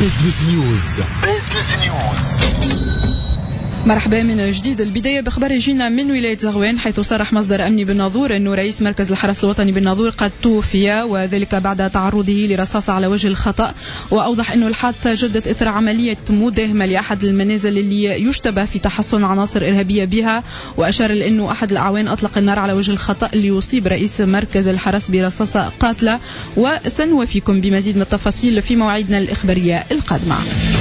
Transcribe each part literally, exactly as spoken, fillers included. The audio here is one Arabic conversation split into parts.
بيزنس نيوز. بيزنس نيوز. مرحبا من جديد. البداية بخبر يجينا من ولاية زغوان، حيث صرح مصدر أمني بالناظور أنه رئيس مركز الحرس الوطني بالناظور قد توفي، وذلك بعد تعرضه لرصاصة على وجه الخطأ. وأوضح أنه الحادثة جدت إثر عملية مداهمة لأحد المنازل اللي يشتبه في تحصن عناصر إرهابية بها، وأشار لأنه أحد الأعوان أطلق النار على وجه الخطأ ليصيب رئيس مركز الحرس برصاصة قاتلة. وسنوافيكم بمزيد من التفاصيل في مواعيدنا الإخبارية القادمة.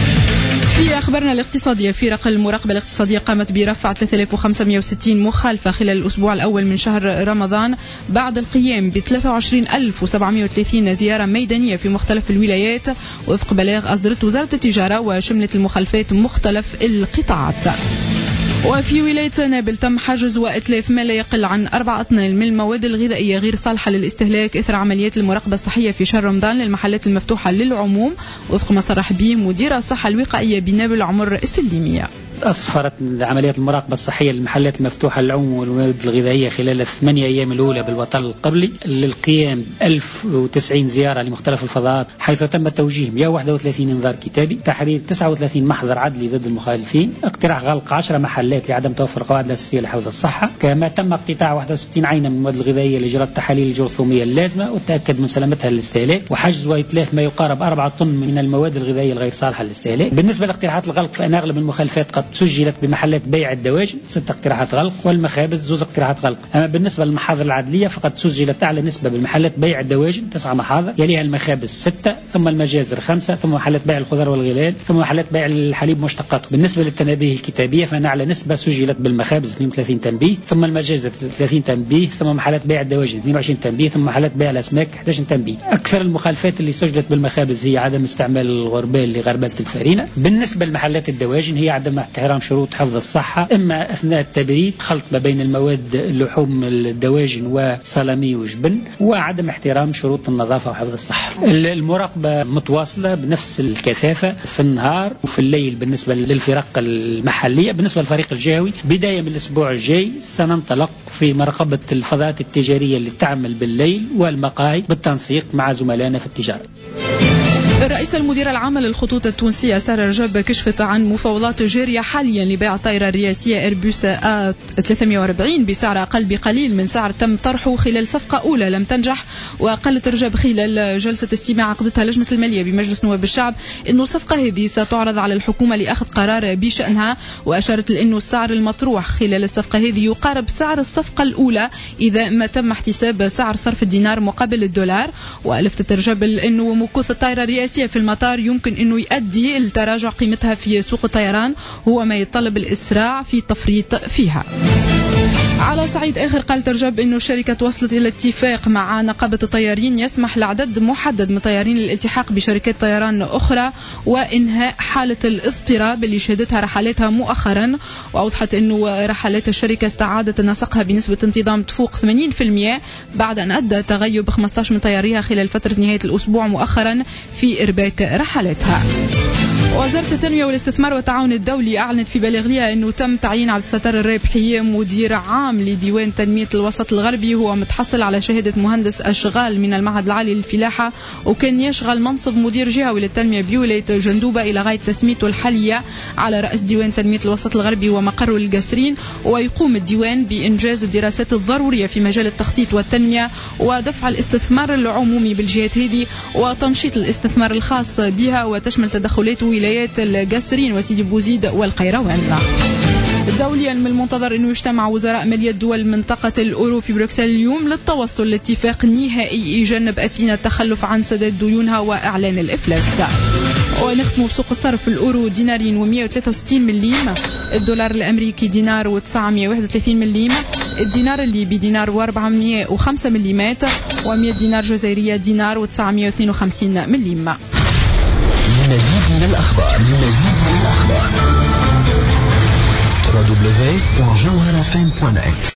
في أخبارنا الاقتصادية، فرق المراقبة الاقتصادية قامت برفع ثلاثة آلاف وخمسمائة وستين مخالفة خلال الأسبوع الأول من شهر رمضان، بعد القيام ب ثلاثة وعشرين ألف وسبعمائة وثلاثين زيارة ميدانية في مختلف الولايات، وفق بلاغ أصدرته وزارة التجارة، وشملت المخالفات مختلف القطاعات. وفي ولاية نابل تم حجز وإتلاف ما لا يقل عن أربعة أطنان من المواد الغذائية غير صالحة للاستهلاك إثر عمليات المراقبة الصحية في شهر رمضان للمحلات المفتوحة للعموم، وفق ما صرح به مدير الصحة الوقائية بنابل عمر السليمية. أسفرت عمليات المراقبة الصحية للمحلات المفتوحة للعموم والمواد الغذائية خلال الثمانية أيام الأولى بالوطن القبلي للقيام ألف وتسعين زيارة لمختلف الفضاءات، حيث تم توجيه مئة وواحد وثلاثين إنذار كتابي، تحرير تسعة وثلاثين محضر عدلي ضد المخالفين، اقتراح غلق عشرة محلات لعدم توفر القواعد الأساسية لحفظ الصحة. كما تم اقتطاع واحد وستين عينة من المواد الغذائية لإجراء التحاليل الجرثومية اللازمة والتأكد من سلامتها للاستهلاك، وحجز وإتلاف ما يقارب أربعة طن من المواد الغذائية الغير صالحة للاستهلاك. بالنسبة لاقتراحات الغلق، فإن أغلب المخالفات قد سجلت بمحلات بيع الدواجن ست اقتراحات غلق، والمخابز زوز اقتراحات غلق. أما بالنسبة للمحاضر العدلية فقد سجلت أعلى نسبة بمحلات بيع الدواجن تسعة محاضر، يليها المخابز ستة، ثم المجازر خمسة، ثم محلات بيع الخضار والغلال، ثم محلات بيع الحليب مشتقاته. بالنسبة للتنابيه الكتابية فإن أعلى نسبة سجلت بالمخابز اثنين وثلاثين تنبيه، ثم المجازر ثلاثين تنبيه، ثم محلات بيع الدواجن اثنين وعشرين تنبيه، ثم محلات بيع الأسماك أحد عشر تنبيه. أكثر المخالفات اللي سجلت بالمخابز هي عدم استعمال الغربال لغربلة الفرينة. بالنسبة لمحلات الدواجن هي عدم احترام شروط حفظ الصحة، إما أثناء التبريد، خلط ما بين المواد اللحوم الدواجن وسلامي وجبن، وعدم احترام شروط النظافة وحفظ الصحة. المراقبة متواصلة بنفس الكثافة في النهار وفي الليل بالنسبة للفرق المحلية. بالنسبة للفريق الجهوي، بداية من الأسبوع الجاي سننطلق في مراقبة الفضاءات التجارية اللي تعمل بالليل والمقاهي بالتنسيق مع زملائنا في التجارة. الرئيس المدير العام للخطوط التونسية سارة رجب كشفت عن مفاوضات جارية حاليا لبيع الطائرة الرئاسية إيربوس آ ثلاثمائة وأربعين بسعر أقل بقليل من سعر تم طرحه خلال صفقة أولى لم تنجح. وقالت رجب خلال جلسة استماع عقدتها لجنة المالية بمجلس نواب الشعب إنه الصفقة هذه ستعرض على الحكومة لأخذ قرار بشأنها، وأشارت لأنه السعر المطروح خلال الصفقة هذه يقارب سعر الصفقة الأولى إذا ما تم احتساب سعر صرف الدينار مقابل الدولار. وألفتت رجب أنه مكوث الطائرة الرئاسية في المطار يمكن أنه يؤدي لتراجع قيمتها في سوق الطيران، هو ما يتطلب الإسراع في التفريط فيها. على صعيد آخر، قالت رجب أنه الشركة وصلت إلى اتفاق مع نقابة الطيارين يسمح لعدد محدد من الطيارين للالتحاق بشركات طيران أخرى وإنهاء حالة الاضطراب اللي شهدتها رحلاتها مؤخرا. وأوضحت أنه رحلات الشركة استعادت نسقها بنسبة انتظام تفوق ثمانين بالمئة بعد أن أدى تغيب خمسة عشر من طياريها خلال فترة نهاية الأسبوع مؤخرا في إرباك رحلاتها. وزارة التنمية والاستثمار والتعاون الدولي أعلنت في بلاغ لها أنه تم تعيين عبد الستار الرابحي مدير عام لديوان تنمية الوسط الغربي. هو متحصل على شهادة مهندس أشغال من المعهد العالي للفلاحة، وكان يشغل منصب مدير جهوي للتنمية بولاية جندوبة إلى غاية تسميته الحالية على رأس ديوان تنمية الوسط الغربي ومقره القصرين. ويقوم الديوان بإنجاز الدراسات الضرورية في مجال التخطيط والتنمية ودفع الاستثمار العمومي بالجهات هذه وتنشيط الاستثمار الخاص بها، وتشمل تدخلات ولايات القصرين وسيدي بوزيد والقيروان. دوليا من المنتظر أنه يجتمع وزراء مالية دول منطقة الأورو في بروكسل اليوم للتوصل لاتفاق نهائي يجنب أثينا التخلف عن سداد ديونها وإعلان الإفلاس. ونختم بسوق الصرف، الأورو دينارين ومئة وثلاثة وستين مليم، الدولار الأمريكي دينار وتسعمائة وواحد وثلاثين مليم، الدينار الليبي دينار وأربعمائة وخمسة مليمات، ومئة دينار جزائرية دينار وتسعمائة واثنين وخمسين مليم. لمزيد من الأخبار لمزيد من الأخبار دبليو دبليو دبليو دوت جوهرة إف إم دوت نت.